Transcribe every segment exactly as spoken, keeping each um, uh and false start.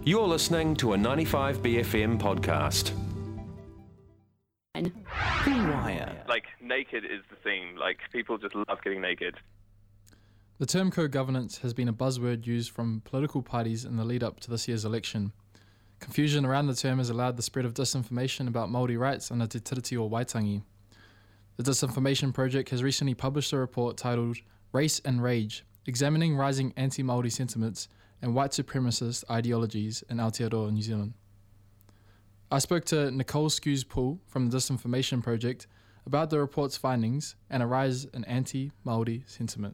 You're listening to a ninety-five B F M podcast. Wire. Like, naked is the theme. Like, people just love getting naked. The term co-governance has been a buzzword used from political parties in the lead-up to this year's election. Confusion around the term has allowed the spread of disinformation about Māori rights under Te Tiriti o Waitangi. The Disinformation Project has recently published a report titled Race and Rage, examining rising anti-Māori sentiments and white supremacist ideologies in Aotearoa, New Zealand. I spoke to Nicole Skews-Poole from the Disinformation Project about the report's findings and a rise in anti-Māori sentiment.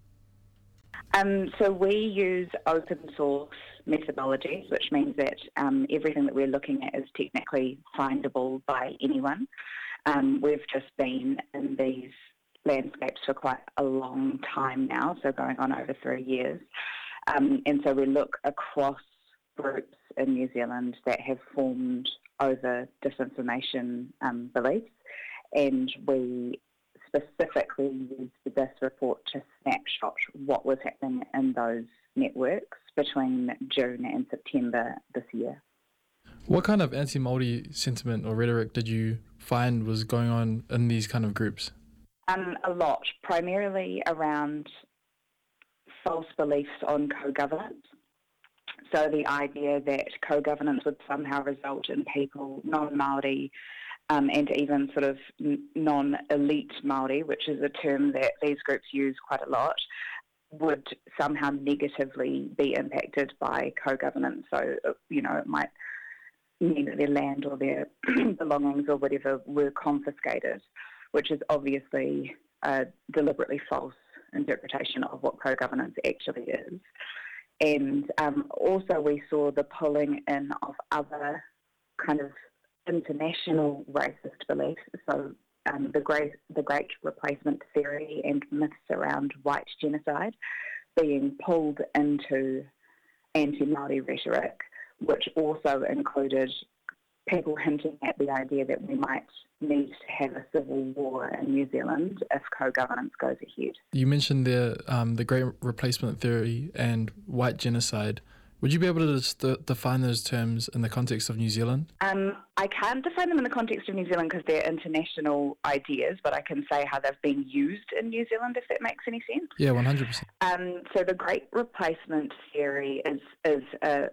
Um, so we use open source methodologies, which means that um, everything that we're looking at is technically findable by anyone. Um, we've just been in these landscapes for quite a long time now, so going on over three years. Um, and so we look across groups in New Zealand that have formed over disinformation um, beliefs, and we specifically used this report to snapshot what was happening in those networks between June and September this year. What kind of anti-Māori sentiment or rhetoric did you find was going on in these kind of groups? Um, a lot, primarily around false beliefs on co-governance. So the idea that co-governance would somehow result in people, non-Māori, um, and even sort of non-elite Māori, which is a term that these groups use quite a lot, would somehow negatively be impacted by co-governance. So, you know, it might mean that their land or their belongings or whatever were confiscated, which is obviously a deliberately false interpretation of what co-governance actually is. And um, also we saw the pulling in of other kind of international racist beliefs, so um, the great the great replacement theory and myths around white genocide being pulled into anti-Māori rhetoric, which also included people hinting at the idea that we might need to have a civil war in New Zealand if co-governance goes ahead. You mentioned the um, the Great Replacement Theory and white genocide. Would you be able to just uh, define those terms in the context of New Zealand? Um, I can't define them in the context of New Zealand because they're international ideas, but I can say how they've been used in New Zealand, if that makes any sense. Yeah, one hundred percent. Um, so the Great Replacement Theory is, is a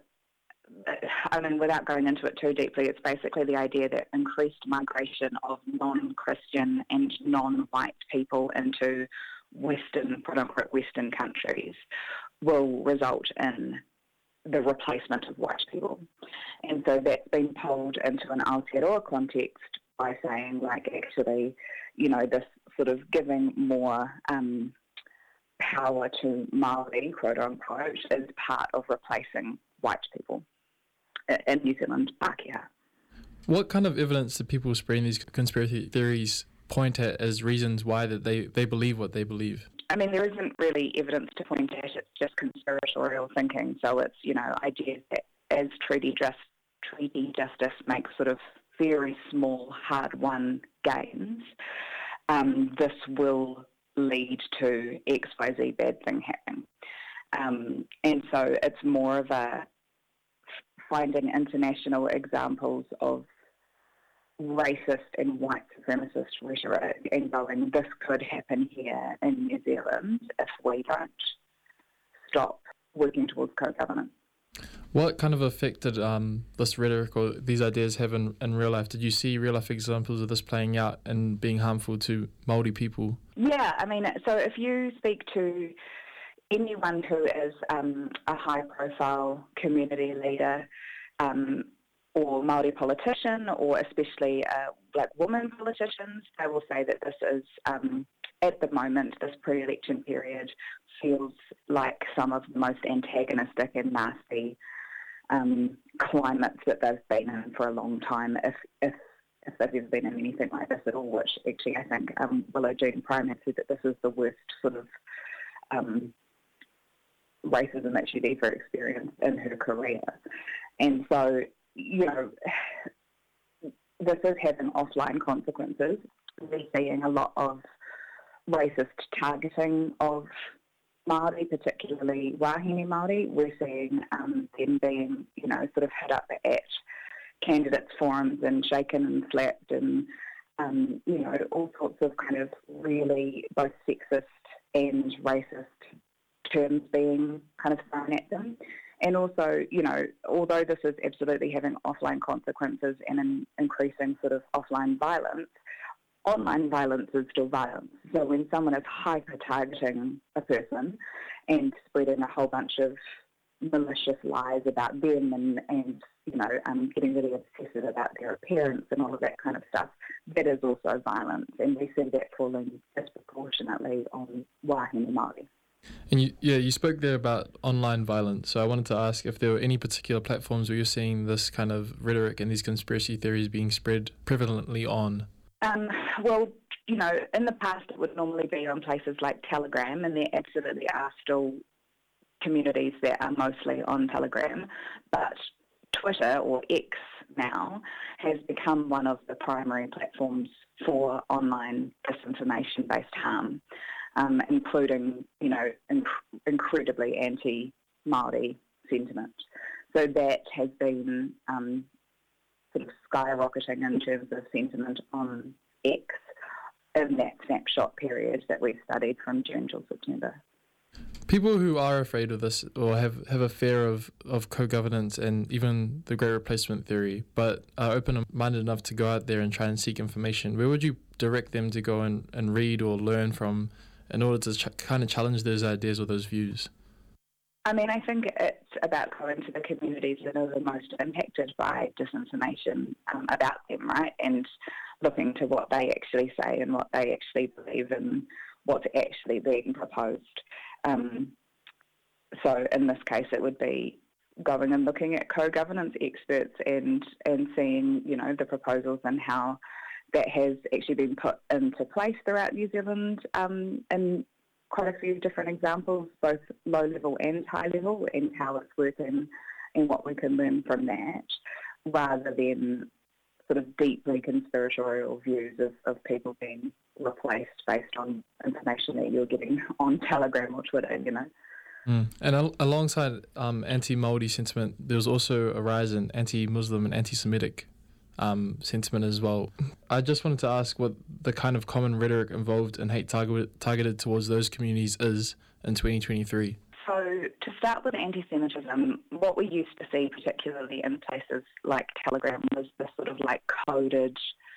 I mean, without going into it too deeply, it's basically the idea that increased migration of non-Christian and non-white people into Western, quote-unquote, Western countries will result in the replacement of white people. And so that's been pulled into an Aotearoa context by saying, like, actually, you know, this sort of giving more um, power to Māori, quote-unquote, is part of replacing white people in New Zealand, Pākehā. What kind of evidence do people spreading these conspiracy theories point at as reasons why that they, they believe what they believe? I mean, there isn't really evidence to point at. It's just conspiratorial thinking. So it's, you know, ideas that as treaty just treaty justice makes sort of very small, hard-won gains, um, this will lead to X Y Z bad thing happening. Um, and so it's more of a finding international examples of racist and white supremacist rhetoric and going, this could happen here in New Zealand if we don't stop working towards co-governance. What kind of effect did um, this rhetoric or these ideas have in, in real life? Did you see real life examples of this playing out and being harmful to Māori people? Yeah, I mean, so if you speak to anyone who is um, a high-profile community leader um, or Māori politician, or especially uh, black women politicians, they will say that this is, um, at the moment, this pre-election period feels like some of the most antagonistic and nasty um, climates that they've been in for a long time, if if if they've ever been in anything like this at all, which actually I think um, Willow Jean Prime has said that this is the worst sort of um, racism that she'd ever experienced in her career. And so, you know, this is having offline consequences. We're seeing a lot of racist targeting of Māori, particularly Wahine Māori, we're seeing um, them being, you know, sort of hit up at candidates forums and shaken and slapped and, um, you know, all sorts of kind of really both sexist and racist terms being kind of thrown at them. And also, you know, although this is absolutely having offline consequences and an increasing sort of offline violence, online violence is still violence. So when someone is hyper-targeting a person and spreading a whole bunch of malicious lies about them and, and you know, um, getting really obsessive about their appearance and all of that kind of stuff, that is also violence. And we see that falling disproportionately on Wahine Māori. And you, yeah, you spoke there about online violence. So I wanted to ask if there were any particular platforms where you're seeing this kind of rhetoric and these conspiracy theories being spread prevalently on. Um, well, you know, in the past it would normally be on places like Telegram, and there absolutely are still communities that are mostly on Telegram. But Twitter, or X now, has become one of the primary platforms for online disinformation-based harm, um, including, you know, inc- incredibly anti-Māori sentiment. So that has been um, sort of skyrocketing in terms of sentiment on X in that snapshot period that we've studied from June till September. People who are afraid of this or have, have a fear of, of co-governance and even the Great Replacement theory, but are open-minded enough to go out there and try and seek information, where would you direct them to go and, and read or learn from in order to ch- kind of challenge those ideas or those views? I mean, I think it's about going to the communities that are the most impacted by disinformation um, about them, right? And looking to what they actually say and what they actually believe and what's actually being proposed. Um, so in this case, it would be going and looking at co-governance experts and, and seeing, you know, the proposals and how that has actually been put into place throughout New Zealand um, in quite a few different examples, both low-level and high-level, and how it's working and what we can learn from that, rather than sort of deeply conspiratorial views of, of people being replaced based on information that you're getting on Telegram or Twitter, you know. Mm. And al- alongside um, anti-Māori sentiment, there was also a rise in anti-Muslim and anti-Semitic um, sentiment as well. I just wanted to ask what the kind of common rhetoric involved in hate target- targeted towards those communities is in twenty twenty-three. So to start with anti-Semitism, what we used to see, particularly in places like Telegram, was this sort of like coded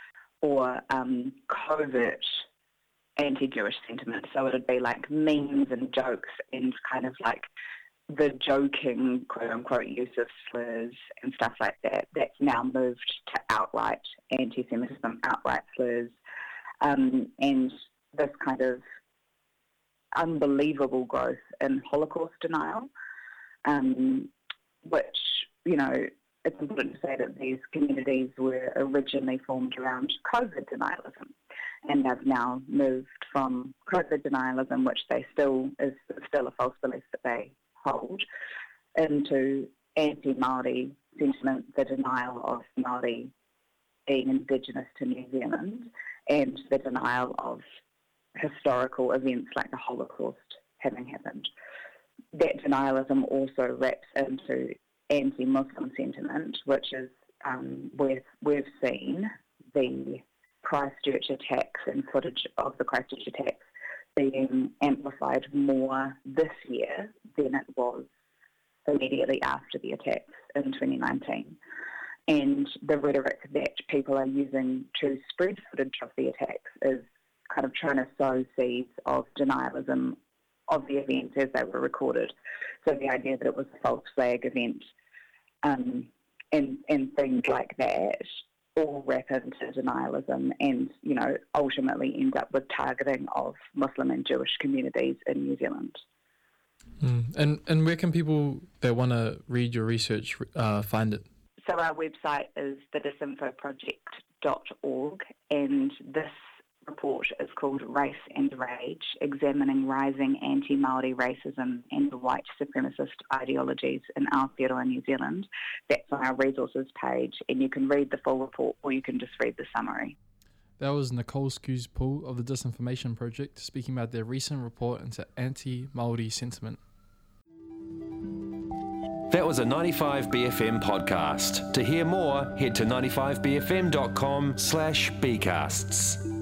or um, covert anti-Jewish sentiment. So it would be like memes and jokes and kind of like the joking, quote-unquote, use of slurs and stuff like that. That's now moved to outright anti-Semitism, outright slurs, um, and this kind of unbelievable growth in Holocaust denial, um, which, you know, it's important to say that these communities were originally formed around COVID denialism, and they've now moved from COVID denialism, which they still is still a false belief that they hold, into anti-Māori sentiment, the denial of Māori being indigenous to New Zealand, and the denial of historical events like the Holocaust having happened. That denialism also wraps into anti-Muslim sentiment, which is um, where we've seen the Christchurch attacks and footage of the Christchurch attacks being amplified more this year than it was immediately after the attacks in twenty nineteen. And the rhetoric that people are using to spread footage of the attacks is kind of trying to sow seeds of denialism of the events as they were recorded. So the idea that it was a false flag event um, and, and things like that all wrap into denialism and, you know, ultimately end up with targeting of Muslim and Jewish communities in New Zealand. Mm. And and where can people that want to read your research uh, find it? So our website is the disinfo project dot org, and this report is called Race and Rage, Examining Rising Anti-Māori Racism and White Supremacist Ideologies in Aotearoa, New Zealand. That's on our resources page, and you can read the full report or you can just read the summary. That was Nicole Skews-Poole of the Disinformation Project speaking about their recent report into anti-Māori sentiment. That was a ninety-five B F M podcast. To hear more, head to ninety-five b f m dot com slash bcasts.